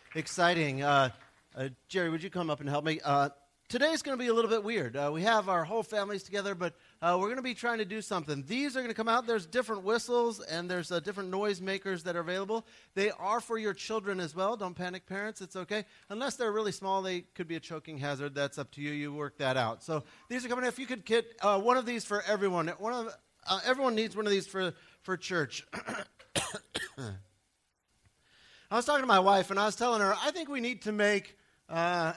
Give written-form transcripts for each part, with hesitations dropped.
exciting. Jerry, would you come up and help me? Today's going to be a little bit weird. We have our whole families together, but we're going to be trying to do something. These are going to come out. There's different whistles, and there's different noise makers that are available. They are for your children as well. Don't panic, parents. It's okay. Unless they're really small, they could be a choking hazard. That's up to you. You work that out. So these are coming in. If you could get one of these for everyone. Everyone needs one of these for church. I was talking to my wife, and I was telling her, I think we need to make our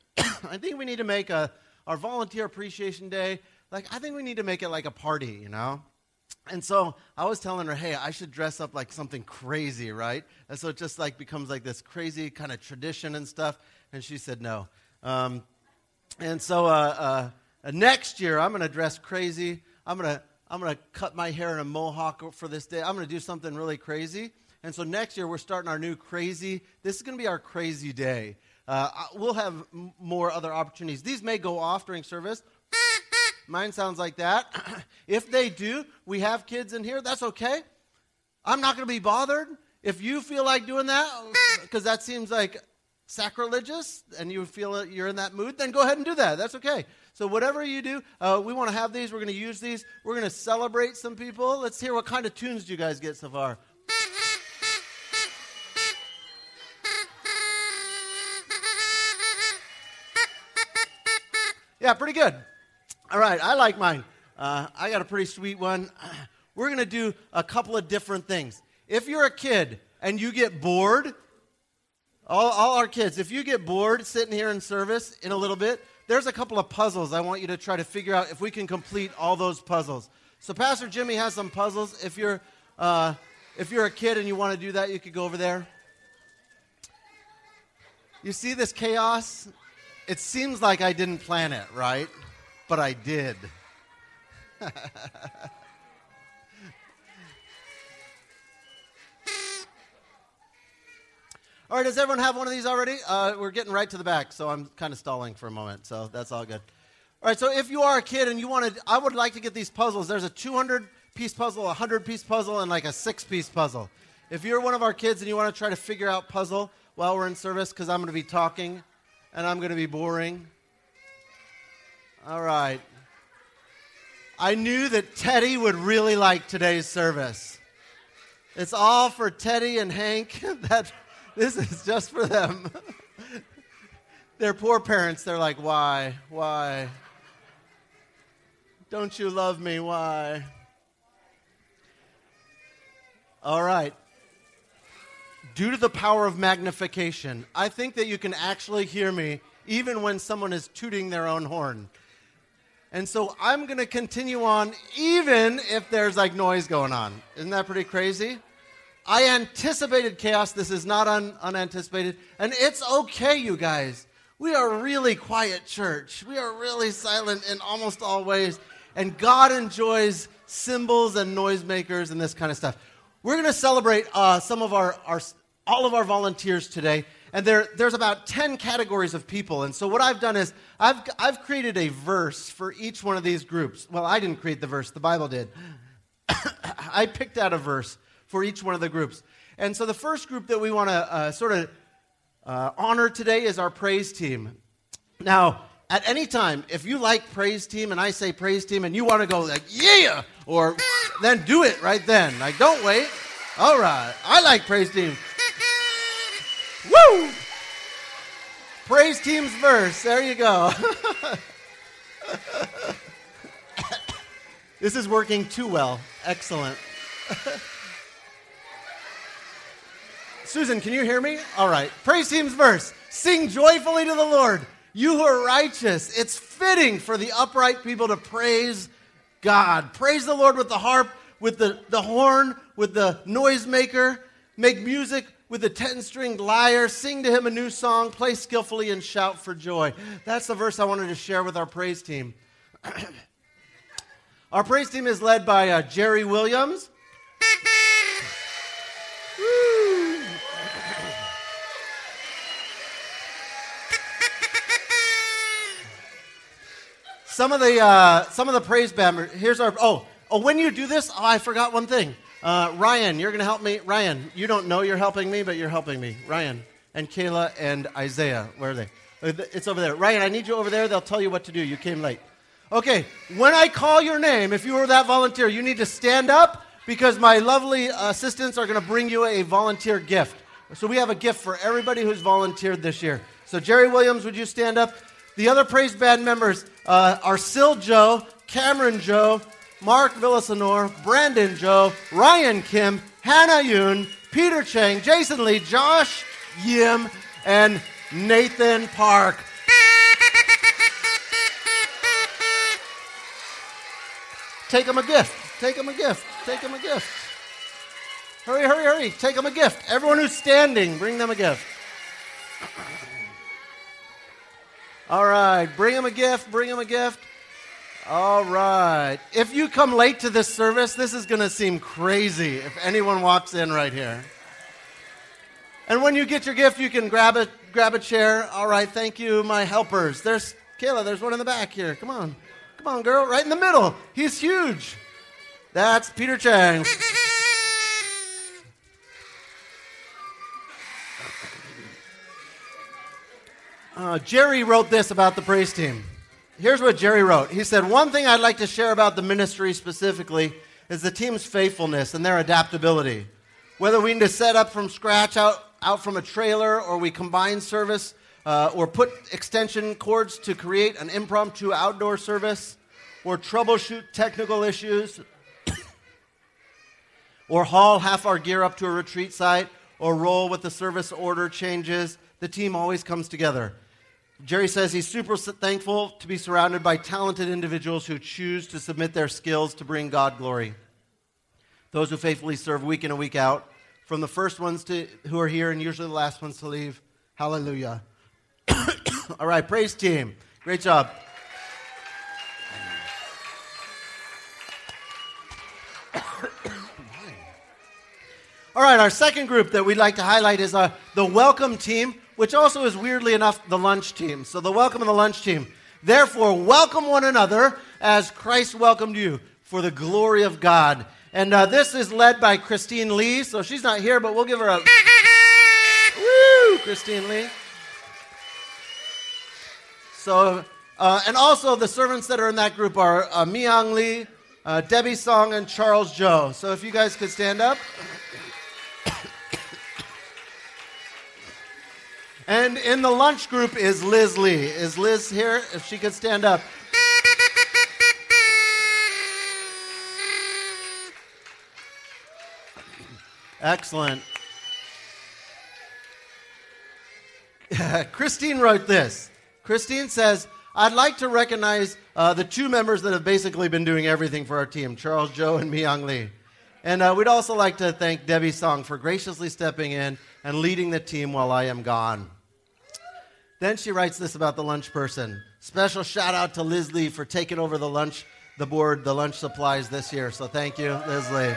Volunteer Appreciation Day, I think we need to make it like a party, you know? And so I was telling her, hey, I should dress up like something crazy, right? And so it just becomes this crazy kind of tradition and stuff. And she said no. And so next year I'm going to dress crazy. I'm going to cut my hair in a mohawk for this day. I'm going to do something really crazy. And so next year we're starting our new crazy. This is going to be our crazy day. We'll have more other opportunities. These may go off during service. Mine sounds like that. If they do, we have kids in here. That's okay. I'm not going to be bothered. If you feel like doing that, because that seems like sacrilegious, and you feel you're in that mood, then go ahead and do that. That's okay. So whatever you do, we want to have these. We're going to use these. We're going to celebrate some people. Let's hear what kind of tunes do you guys get so far. Yeah, pretty good. All right, I like mine. I got a pretty sweet one. We're going to do a couple of different things. If you're a kid and you get bored, all our kids, if you get bored sitting here in service in a little bit, there's a couple of puzzles I want you to try to figure out if we can complete all those puzzles. So Pastor Jimmy has some puzzles. If you're a kid and you want to do that, you could go over there. You see this chaos? It seems like I didn't plan it, right? But I did. All right, does everyone have one of these already? We're getting right to the back, so I'm kind of stalling for a moment, so that's all good. All right, so if you are a kid and I would like to get these puzzles. There's a 200-piece puzzle, a 100-piece puzzle, and a 6-piece puzzle. If you're one of our kids and you want to try to figure out puzzle while we're in service, because I'm going to be talking, and I'm going to be boring. All right. I knew that Teddy would really like today's service. It's all for Teddy and Hank. This is just for them. They're poor parents. They're like, why? Why? Don't you love me? Why? All right. Due to the power of magnification, I think that you can actually hear me even when someone is tooting their own horn. And so I'm going to continue on even if there's noise going on. Isn't that pretty crazy? I anticipated chaos. This is not unanticipated. And it's okay, you guys. We are a really quiet church. We are really silent in almost all ways. And God enjoys cymbals and noisemakers and this kind of stuff. We're going to celebrate some of all of our volunteers today, and there's about 10 categories of people. And so what I've done is I've created a verse for each one of these groups. Well, I didn't create the verse; the Bible did. I picked out a verse for each one of the groups. And so the first group that we want to honor today is our praise team. Now, at any time, if you like praise team and I say praise team and you want to go yeah, or then do it right then. Don't wait. All right. I like praise team. Woo! Praise team's verse. There you go. This is working too well. Excellent. Susan, can you hear me? All right. Praise team's verse. Sing joyfully to the Lord, you who are righteous. It's fitting for the upright people to praise God. Praise the Lord with the harp, with the horn, with the noisemaker. Make music with the 10-stringed lyre. Sing to him a new song. Play skillfully and shout for joy. That's the verse I wanted to share with our praise team. Our praise team is led by Jerry Williams. Woo. Some of the praise band. Here's our. When you do this, I forgot one thing. Ryan, you're going to help me. Ryan, you don't know you're helping me, but you're helping me. Ryan, and Kayla and Isaiah. Where are they? It's over there. Ryan, I need you over there. They'll tell you what to do. You came late. Okay, when I call your name, if you were that volunteer, you need to stand up because my lovely assistants are going to bring you a volunteer gift. So we have a gift for everybody who's volunteered this year. So Jerry Williams, would you stand up? The other praise band members are Sil Joe, Cameron Joe, Mark Villasenor, Brandon Joe, Ryan Kim, Hannah Yoon, Peter Chang, Jason Lee, Josh Yim, and Nathan Park. Take them a gift. Take them a gift. Take them a gift. Hurry, hurry, hurry. Take them a gift. Everyone who's standing, bring them a gift. All right. Bring them a gift. Bring them a gift. All right. If you come late to this service, this is going to seem crazy if anyone walks in right here. And when you get your gift, you can grab a chair. All right. Thank you, my helpers. There's Kayla. There's one in the back here. Come on. Come on, girl. Right in the middle. He's huge. That's Peter Chang. Jerry wrote this about the praise team. Here's what Jerry wrote. He said, one thing I'd like to share about the ministry specifically is the team's faithfulness and their adaptability. Whether we need to set up from scratch out from a trailer or we combine service or put extension cords to create an impromptu outdoor service or troubleshoot technical issues or haul half our gear up to a retreat site or roll with the service order changes, the team always comes together. Jerry says he's super thankful to be surrounded by talented individuals who choose to submit their skills to bring God glory. Those who faithfully serve week in and week out, from the first ones who are here and usually the last ones to leave. Hallelujah. All right, praise team. Great job. All right, our second group that we'd like to highlight is the welcome team, which also is, weirdly enough, the lunch team. So the welcome and the lunch team. Therefore, welcome one another as Christ welcomed you for the glory of God. And this is led by Christine Lee. So she's not here, but we'll give her a woo, Christine Lee. So, and also the servants that are in that group are Miang Lee, Debbie Song, and Charles Joe. So if you guys could stand up. And in the lunch group is Liz Lee. Is Liz here? If she could stand up. Excellent. Christine wrote this. Christine says, I'd like to recognize the two members that have basically been doing everything for our team, Charles Joe and Miang Lee. And we'd also like to thank Debbie Song for graciously stepping in and leading the team while I am gone. Then she writes this about the lunch person. Special shout out to Liz Lee for taking over the lunch supplies this year. So thank you, Liz Lee.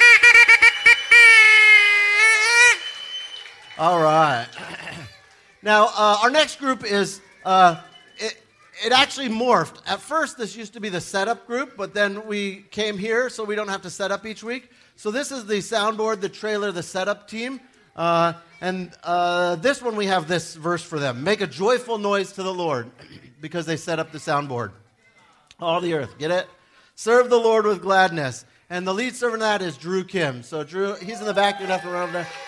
All right. Now, our next group is, it actually morphed. At first, this used to be the setup group, but then we came here so we don't have to set up each week. So this is the soundboard, the trailer, the setup team. And this one, we have this verse for them. Make a joyful noise to the Lord because they set up the soundboard. All the earth, get it? Serve the Lord with gladness. And the lead servant of that is Drew Kim. So Drew, he's in the back. You'd have to run over there.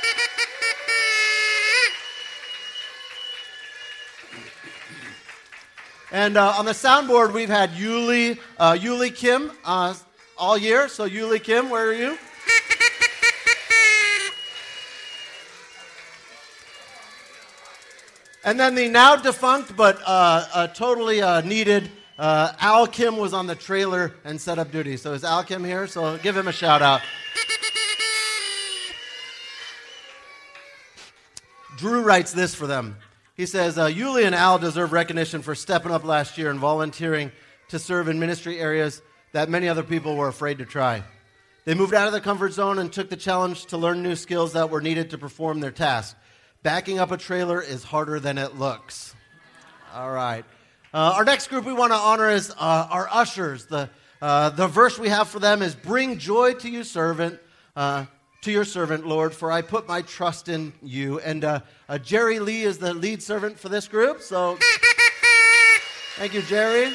And on the soundboard, we've had Yuli Kim all year. So Yuli Kim, where are you? And then the now defunct but totally needed Al Kim was on the trailer and set up duty. So is Al Kim here? So give him a shout out. Drew writes this for them. He says, Yuli and Al deserve recognition for stepping up last year and volunteering to serve in ministry areas that many other people were afraid to try. They moved out of their comfort zone and took the challenge to learn new skills that were needed to perform their task. Backing up a trailer is harder than it looks. All right. Our next group we want to honor is our ushers. The verse we have for them is, bring joy to you, servant, to to your servant, Lord, for I put my trust in you. And Jerry Lee is the lead servant for this group, so thank you, Jerry.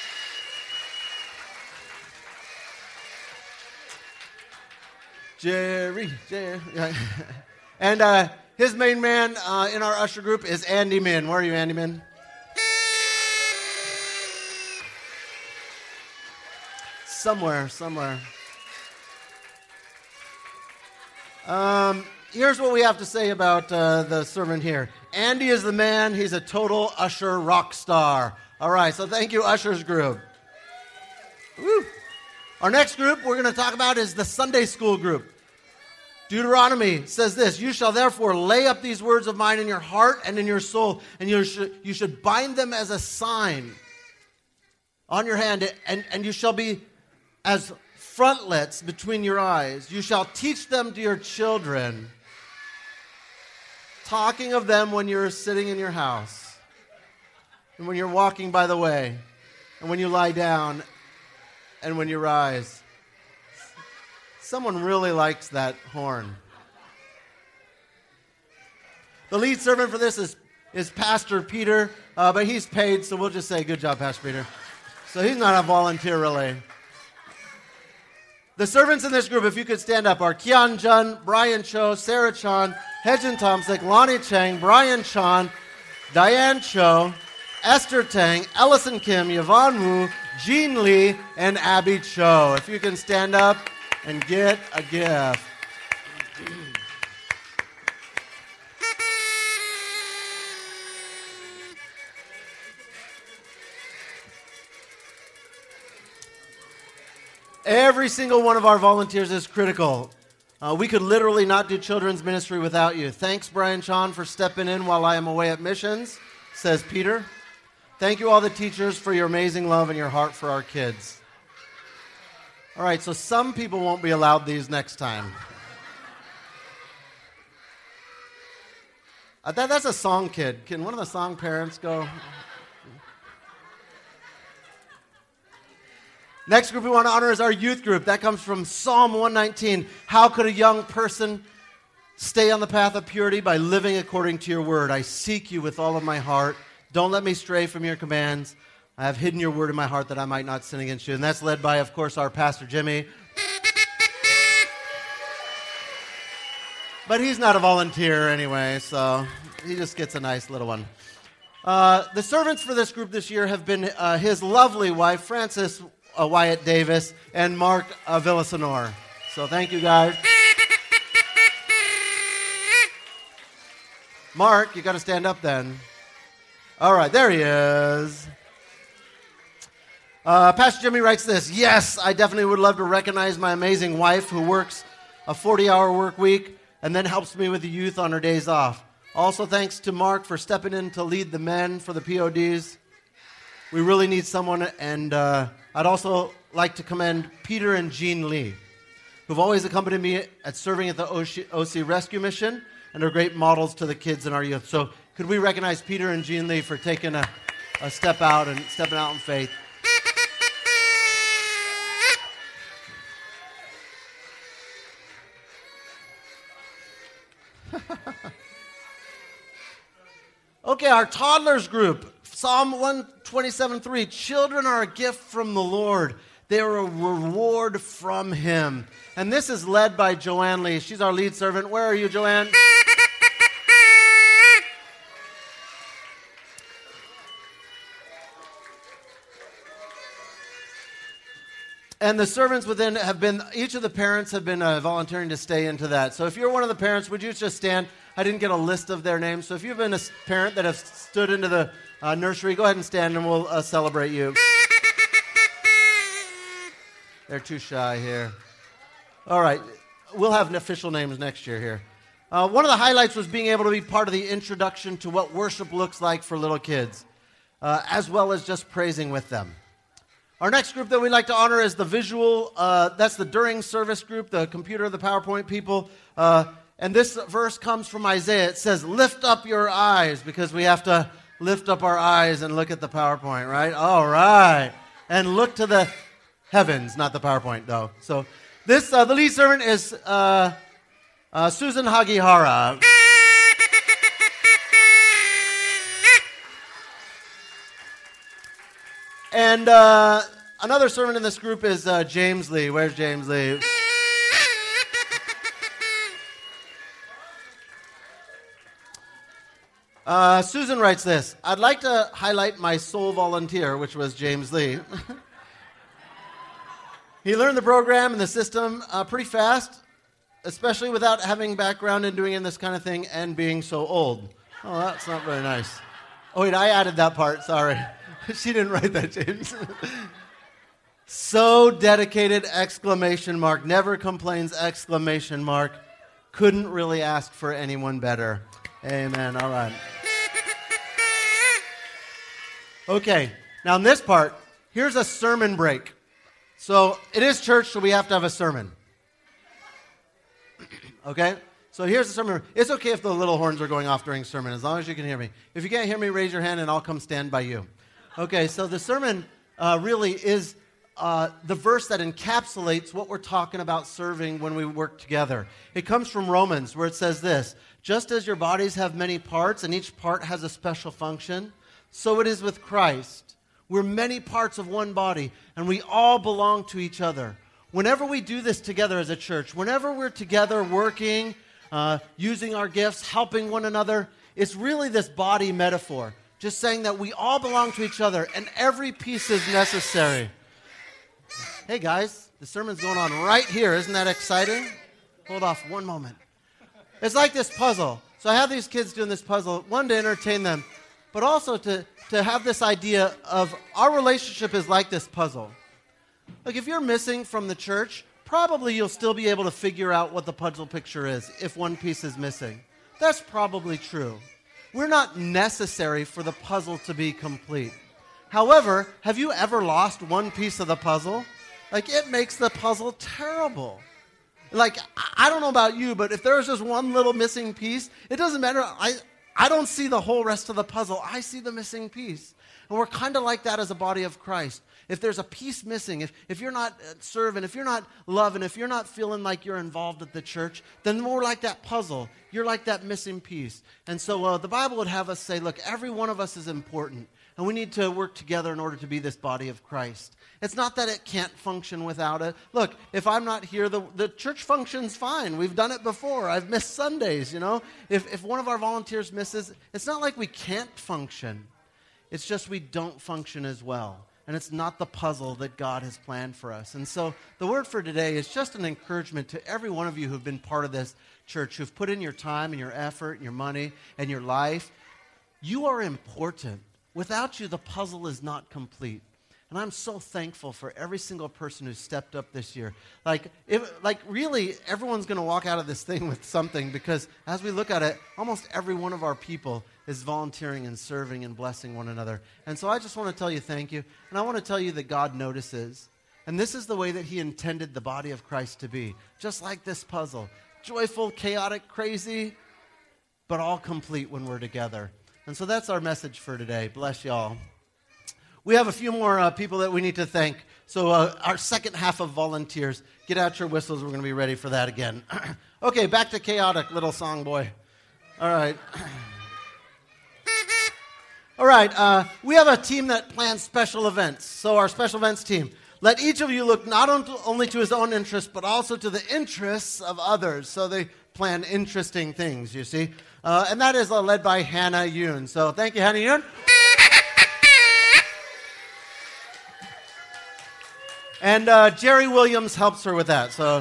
Jerry. And his main man in our usher group is Andy Min. Where are you, Andy Min? Somewhere. Here's what we have to say about the servant here. Andy is the man. He's a total usher rock star. All right, so thank you, ushers group. Woo. Our next group we're going to talk about is the Sunday school group. Deuteronomy says this: you shall therefore lay up these words of mine in your heart and in your soul, and you should bind them as a sign on your hand, and you shall be as frontlets between your eyes. You shall teach them to your children, talking of them when you're sitting in your house, and when you're walking by the way, and when you lie down, and when you rise. Someone really likes that horn. The lead servant for this is Pastor Peter, but he's paid, so we'll just say good job, Pastor Peter. So he's not a volunteer, really. The servants in this group, if you could stand up, are Kian Jun, Brian Cho, Sarah Chan, Hejin Tomsik, Lonnie Chang, Brian Chan, Diane Cho, Esther Tang, Ellison Kim, Yvonne Wu, Jean Lee, and Abby Cho. If you can stand up and get a gift. Every single one of our volunteers is critical. We could literally not do children's ministry without you. Thanks, Brian Chan, for stepping in while I am away at missions, says Peter. Thank you, all the teachers, for your amazing love and your heart for our kids. All right, so some people won't be allowed these next time. That's a song kid. Can one of the song parents go? Next group we want to honor is our youth group. That comes from Psalm 119. How could a young person stay on the path of purity? By living according to your word. I seek you with all of my heart. Don't let me stray from your commands. I have hidden your word in my heart that I might not sin against you. And that's led by, of course, our Pastor Jimmy. But he's not a volunteer anyway, so he just gets a nice little one. The servants for this group this year have been his lovely wife, Frances Wyatt Davis, and Mark Villasenor. So thank you, guys. Mark, you got to stand up then. All right, there he is. Pastor Jimmy writes this: yes, I definitely would love to recognize my amazing wife who works a 40-hour work week and then helps me with the youth on her days off. Also, thanks to Mark for stepping in to lead the men for the PODs. We really need someone, and I'd also like to commend Peter and Jean Lee, who've always accompanied me at serving at the OC Rescue Mission and are great models to the kids in our youth. So could we recognize Peter and Jean Lee for taking a step out and stepping out in faith? Okay, our toddlers group. Psalm 127:3. Children are a gift from the Lord. They are a reward from Him. And this is led by Joanne Lee. She's our lead servant. Where are you, Joanne? And the servants within have been, each of the parents have been volunteering to stay into that. So if you're one of the parents, would you just stand? I didn't get a list of their names. So if you've been a parent that has stood into the nursery, go ahead and stand and we'll celebrate you. They're too shy here. All right. We'll have official names next year here. One of the highlights was being able to be part of the introduction to what worship looks like for little kids, as well as just praising with them. Our next group that we'd like to honor is the visual, that's the during service group, the computer, the PowerPoint people. And this verse comes from Isaiah. It says, lift up your eyes, because we have to lift up our eyes and look at the PowerPoint, right? All right. And look to the heavens, not the PowerPoint, though. So this, the lead servant is Susan Hagihara. And another servant in this group is James Lee. Where's James Lee? Susan writes this: I'd like to highlight my sole volunteer, which was James Lee. He learned the program and the system pretty fast, especially without having background in doing this kind of thing and being so old. Oh, that's not very nice. Oh, wait, I added that part. Sorry. She didn't write that, James. So dedicated, exclamation mark. Never complains, exclamation mark. Couldn't really ask for anyone better. Amen. All right. Okay. Now in this part, here's a sermon break. So it is church, so we have to have a sermon. Okay? So here's the sermon. It's okay if the little horns are going off during sermon, as long as you can hear me. If you can't hear me, raise your hand and I'll come stand by you. Okay, so the sermon really is the verse that encapsulates what we're talking about serving when we work together. It comes from Romans, where it says this: just as your bodies have many parts and each part has a special function, so it is with Christ. We're many parts of one body, and we all belong to each other. Whenever we do this together as a church, whenever we're together working, using our gifts, helping one another, it's really this body metaphor, just saying that we all belong to each other, and every piece is necessary. Hey guys, the sermon's going on right here. Isn't that exciting? Hold off one moment. It's like this puzzle. So I have these kids doing this puzzle, one, to entertain them, but also to have this idea of our relationship is like this puzzle. Like if you're missing from the church, probably you'll still be able to figure out what the puzzle picture is if one piece is missing. That's probably true. We're not necessary for the puzzle to be complete. However, have you ever lost one piece of the puzzle? Like, it makes the puzzle terrible. Like, I don't know about you, but if there's just one little missing piece, it doesn't matter. I don't see the whole rest of the puzzle. I see the missing piece. And we're kind of like that as a body of Christ. If there's a piece missing, if you're not serving, if you're not loving, if you're not feeling like you're involved at the church, then we're like that puzzle. You're like that missing piece. And so the Bible would have us say, look, every one of us is important, and we need to work together in order to be this body of Christ. It's not that it can't function without it. Look, if I'm not here, the church functions fine. We've done it before. I've missed Sundays, you know. If one of our volunteers misses, it's not like we can't function. It's just we don't function as well. And it's not the puzzle that God has planned for us. And so the word for today is just an encouragement to every one of you who've been part of this church, who've put in your time and your effort and your money and your life. You are important. Without you, the puzzle is not complete. And I'm so thankful for every single person who stepped up this year. Really, everyone's going to walk out of this thing with something, because as we look at it, almost every one of our people is volunteering and serving and blessing one another. And so I just want to tell you thank you. And I want to tell you that God notices. And this is the way that he intended the body of Christ to be. Just like this puzzle. Joyful, chaotic, crazy, but all complete when we're together. And so that's our message for today. Bless y'all. We have a few more people that we need to thank. So our second half of volunteers, get out your whistles. We're going to be ready for that again. Okay, back to chaotic, little song boy. All right. All right, we have a team that plans special events. So our special events team, let each of you look not only to his own interests, but also to the interests of others. So they plan interesting things, you see. And that is led by Hannah Yoon. So thank you, Hannah Yoon. And Jerry Williams helps her with that. So,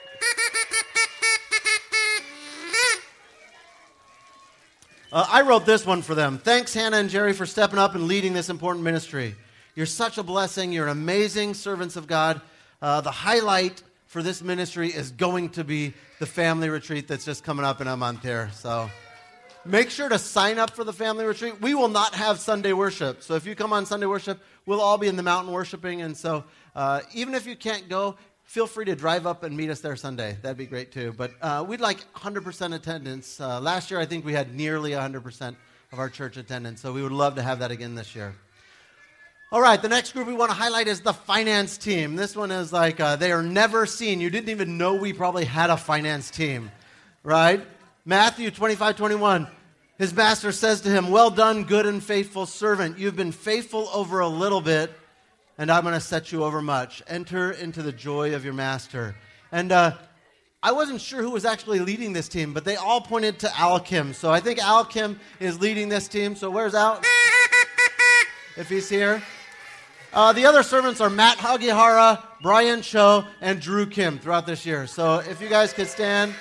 I wrote this one for them. Thanks, Hannah and Jerry, for stepping up and leading this important ministry. You're such a blessing. You're amazing servants of God. The highlight for this ministry is going to be the family retreat that's just coming up in a month here. So make sure to sign up for the family retreat. We will not have Sunday worship. So if you come on Sunday worship, we'll all be in the mountain worshiping. And so even if you can't go, feel free to drive up and meet us there Sunday. That'd be great too. But we'd like 100% attendance. Last year, I think we had nearly 100% of our church attendance. So we would love to have that again this year. All right, the next group we want to highlight is the finance team. This one is like, they are never seen. You didn't even know we probably had a finance team. right? Matthew 25:21. His master says to him, "Well done, good and faithful servant. You've been faithful over a little bit, and I'm going to set you over much. Enter into the joy of your master." And I wasn't sure who was actually leading this team, but they all pointed to Al Kim. So I think Al Kim is leading this team. So where's Al? If he's here. The other servants are Matt Hagihara, Brian Cho, and Drew Kim throughout this year. So if you guys could stand.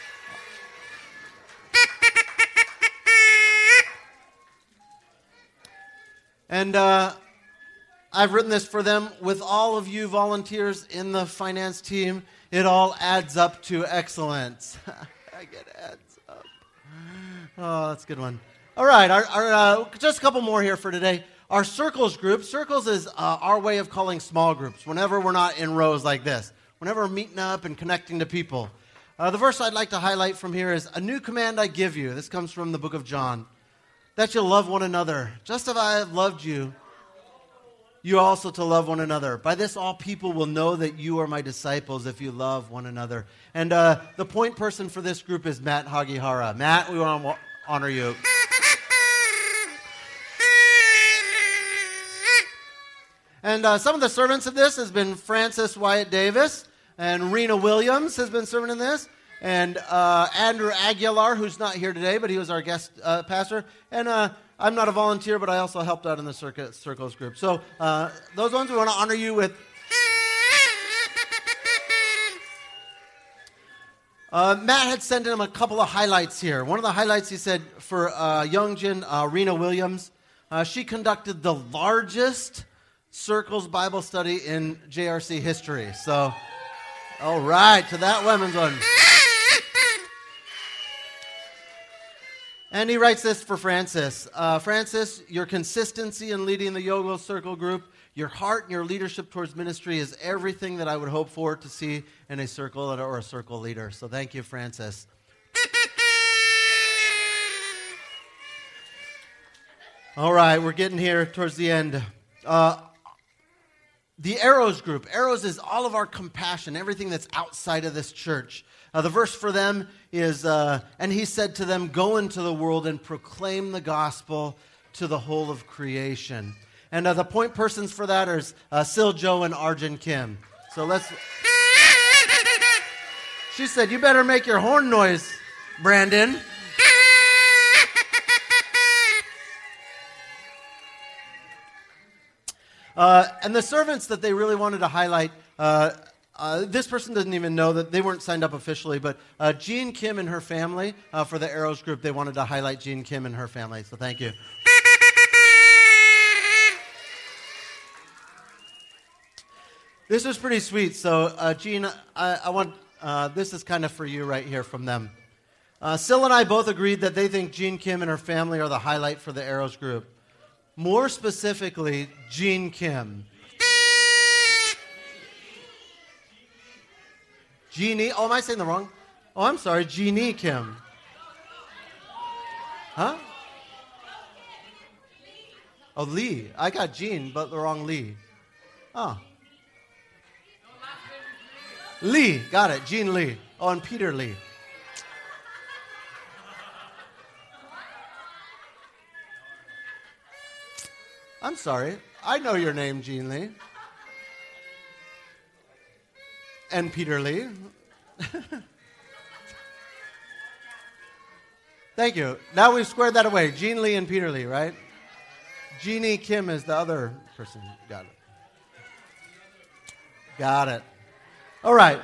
And I've written this for them. With all of you volunteers in the finance team, it all adds up to excellence. I get adds up. Oh, that's a good one. All right, just a couple more here for today. Our Circles group. Circles is our way of calling small groups whenever we're not in rows like this, whenever we're meeting up and connecting to people. The verse I'd like to highlight from here is, "A new command I give you." This comes from the book of John. "That you'll love one another. Just as I have loved you, you also to love one another. By this all people will know that you are my disciples if you love one another." And the point person for this group is Matt Hagihara. Matt, we want to honor you. And some of the servants of this has been Francis Wyatt Davis, and Rena Williams has been serving in this, and Andrew Aguilar, who's not here today, but he was our guest pastor. And I'm not a volunteer, but I also helped out in the Circles group. So those ones we want to honor you with. Matt had sent him a couple of highlights here. One of the highlights he said for Youngjin, Rena Williams, she conducted the largest Circles Bible study in JRC history. So, all right, to that women's one. And he writes this for Francis. "Francis, your consistency in leading the Yoga Circle group, your heart and your leadership towards ministry is everything that I would hope for to see in a circle or a circle leader. So thank you, Francis." All right, we're getting here towards the end. The Arrows group. Arrows is all of our compassion, everything that's outside of this church. The verse for them is, "And he said to them, go into the world and proclaim the gospel to the whole of creation." And the point persons for that are Sil Jo and Arjun Kim. So let's... She said, "You better make your horn noise, Brandon." And the servants that they really wanted to highlight, this person doesn't even know that they weren't signed up officially, but Jean Kim and her family, for the Arrows group, they wanted to highlight Jean Kim and her family. So thank you. This is pretty sweet. So Jean, I want, this is kind of for you right here from them. Sil and I both agreed that they think Jean Kim and her family are the highlight for the Arrows group. More specifically, Jean Kim. Jeannie, oh, am I saying the wrong? Oh, I'm sorry, Jeannie Kim. Huh? Oh, Lee. I got Jean, but the wrong Lee. Oh. Lee, got it, Jean Lee. Oh, and Peter Lee. I'm sorry. I know your name, Jean Lee. And Peter Lee. Thank you. Now we've squared that away. Jean Lee and Peter Lee, right? Jeannie Kim is the other person. Got it. Got it. All right.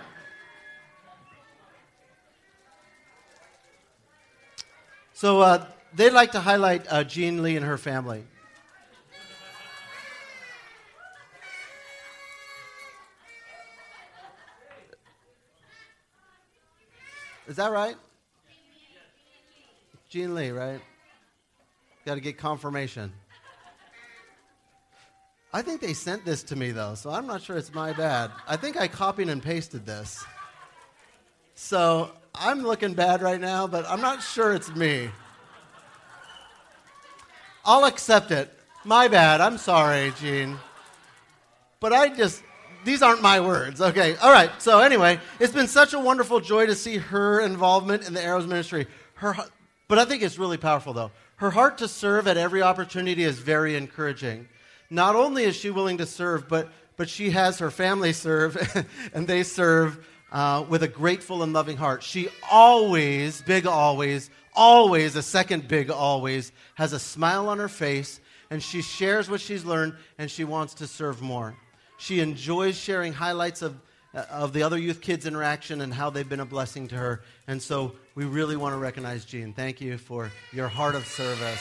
So they'd like to highlight Jean Lee and her family. Is that right? Jean Lee, right? Got to get confirmation. I think they sent this to me, though, so I'm not sure it's my bad. I think I copied and pasted this. So I'm looking bad right now, but I'm not sure it's me. I'll accept it. My bad. I'm sorry, Jean. But these aren't my words. Okay, all right. So anyway, it's been such a wonderful joy to see her involvement in the Arrows ministry. But I think it's really powerful, though. Her heart to serve at every opportunity is very encouraging. Not only is she willing to serve, but she has her family serve, and they serve with a grateful and loving heart. She always, big always, a second big always, has a smile on her face, and she shares what she's learned, and she wants to serve more. She enjoys sharing highlights of the other youth kids' interaction and how they've been a blessing to her. And so we really want to recognize Jean. Thank you for your heart of service.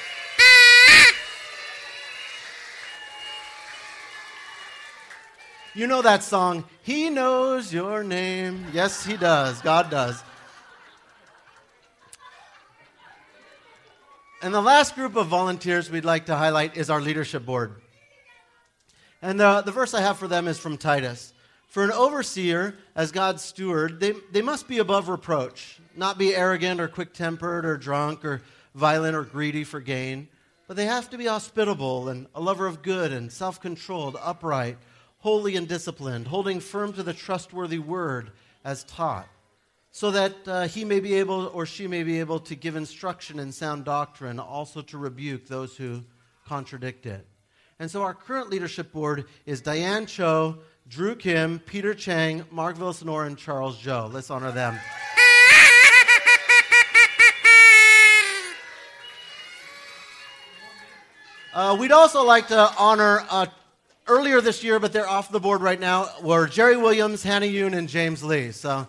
You know that song, He Knows Your Name. Yes, He does. God does. And the last group of volunteers we'd like to highlight is our leadership board. And the verse I have for them is from Titus. For an overseer, as God's steward, they must be above reproach, not be arrogant or quick-tempered or drunk or violent or greedy for gain, but they have to be hospitable and a lover of good and self-controlled, upright, holy and disciplined, holding firm to the trustworthy word as taught, so that he may be able or she may be able to give instruction in sound doctrine, also to rebuke those who contradict it. And so our current leadership board is Diane Cho, Drew Kim, Peter Chang, Mark Villasenor, and Charles Zhou. Let's honor them. We'd also like to honor earlier this year, but they're off the board right now, were Jerry Williams, Hannah Yoon, and James Lee. So.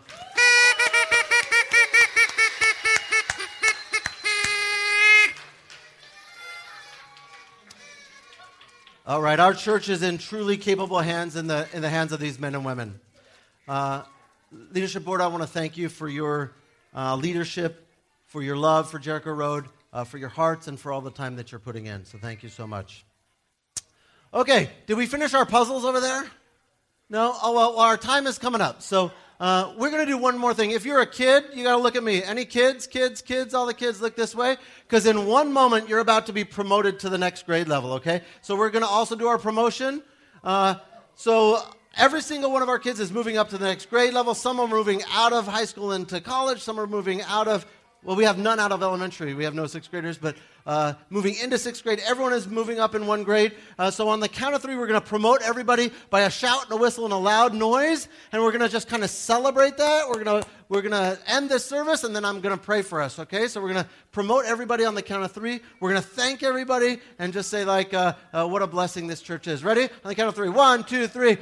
All right, our church is in truly capable hands in the hands of these men and women. Leadership Board, I want to thank you for your leadership, for your love for Jericho Road, for your hearts, and for all the time that you're putting in. So thank you so much. Okay, did we finish our puzzles over there? No? Oh, well, our time is coming up. So we're going to do one more thing. If you're a kid, you got to look at me. Any kids, all the kids, look this way. Because in one moment, you're about to be promoted to the next grade level, okay? So we're going to also do our promotion. So every single one of our kids is moving up to the next grade level. Some are moving out of high school into college. Some are moving out of, well, we have none out of elementary. We have no sixth graders, but moving into sixth grade. Everyone is moving up in one grade. So on the count of three, we're going to promote everybody by a shout and a whistle and a loud noise, and we're going to just kind of celebrate that. We're going to end this service, and then I'm going to pray for us, okay? So we're going to promote everybody on the count of three. We're going to thank everybody and just say, like, what a blessing this church is. Ready? On the count of three. 1, 2, 3.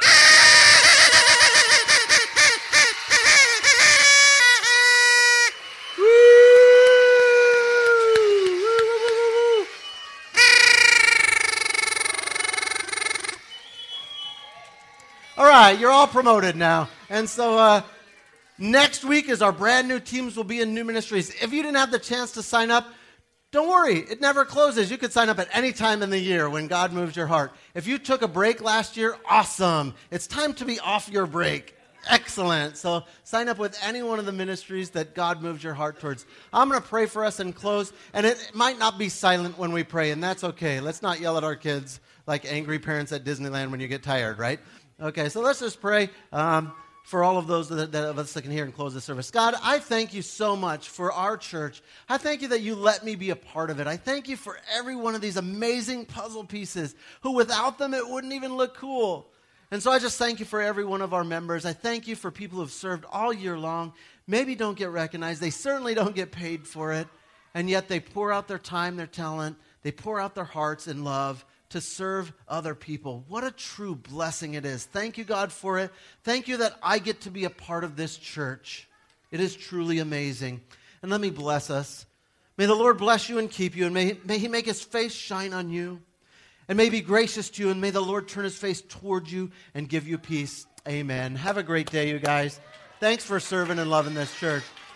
All right, you're all promoted now. And so next week is our brand new teams will be in new ministries. If you didn't have the chance to sign up, don't worry. It never closes. You could sign up at any time in the year when God moves your heart. If you took a break last year, awesome. It's time to be off your break. Excellent. So sign up with any one of the ministries that God moves your heart towards. I'm going to pray for us and close. And it might not be silent when we pray, and that's okay. Let's not yell at our kids like angry parents at Disneyland when you get tired, right? Okay, so let's just pray for all of those that of us that can hear and close the service. God, I thank you so much for our church. I thank you that you let me be a part of it. I thank you for every one of these amazing puzzle pieces who without them it wouldn't even look cool. And so I just thank you for every one of our members. I thank you for people who have served all year long, maybe don't get recognized. They certainly don't get paid for it, and yet they pour out their time, their talent. They pour out their hearts in love to serve other people. What a true blessing it is. Thank you, God, for it. Thank you that I get to be a part of this church. It is truly amazing. And let me bless us. May the Lord bless you and keep you, and may he make his face shine on you, and may he be gracious to you, and may the Lord turn his face toward you and give you peace. Amen. Have a great day, you guys. Thanks for serving and loving this church.